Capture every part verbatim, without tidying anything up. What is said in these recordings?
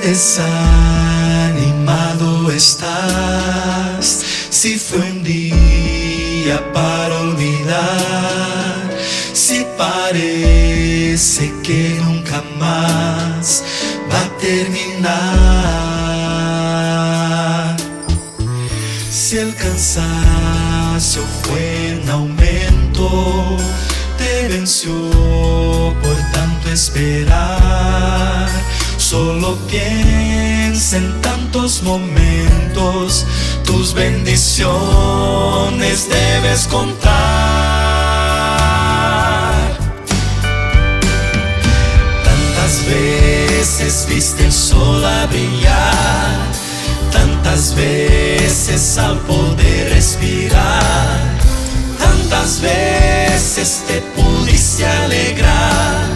Desanimado estás, si fue un día para olvidar, si parece que nunca más va a terminar, si el cansancio fue en aumento, te venció por tanto esperar. Solo piensa en tantos momentos, tus bendiciones debes contar. Tantas veces viste el sol a brillar, tantas veces al poder respirar, tantas veces te pudiste alegrar.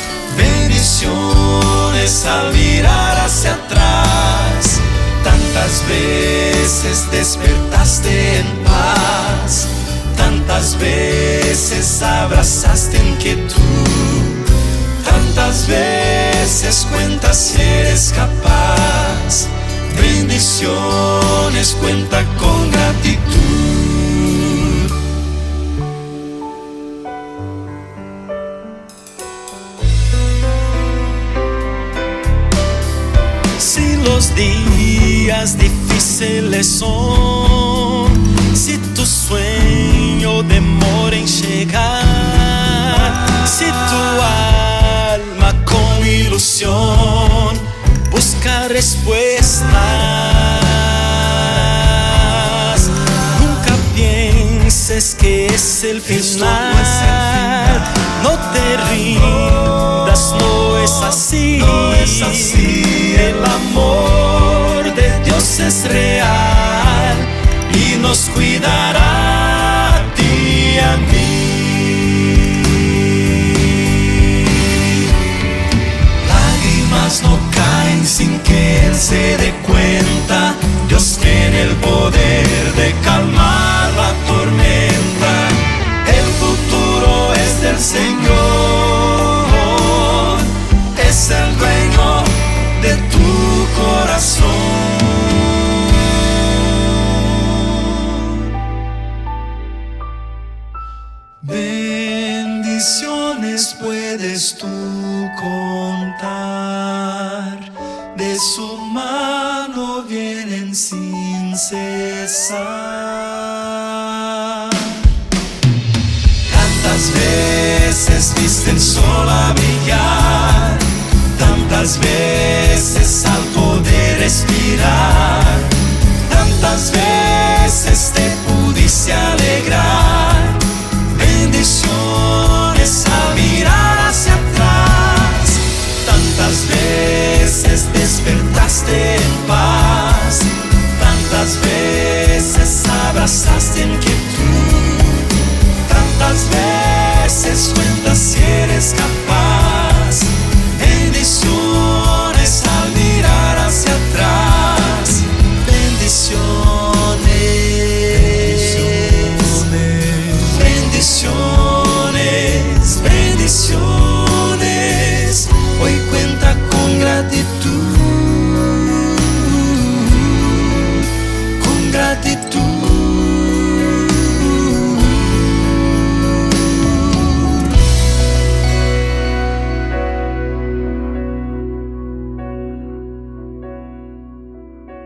Bendiciones al mirar hacia atrás, tantas veces despertaste en paz, tantas veces abrazaste inquietud, tantas veces cuentas si eres capaz. Bendiciones cuenta con gratitud. Si los días difíciles son, si tu sueño demora en llegar, si tu alma con ilusión busca respuestas, nunca pienses que es el final. No te rindas, no es así, no es así. El amor de Dios es real y nos cuidará a ti y a mí. Lágrimas no caen sin que Él se dé cuenta. Dios tiene el poder de calmar la tormenta. El futuro es del Señor, es el dueño de tu corazón. Bendiciones puedes tú contar, de su mano vienen sin cesar. Tantas veces viste el sol a brillar, tantas veces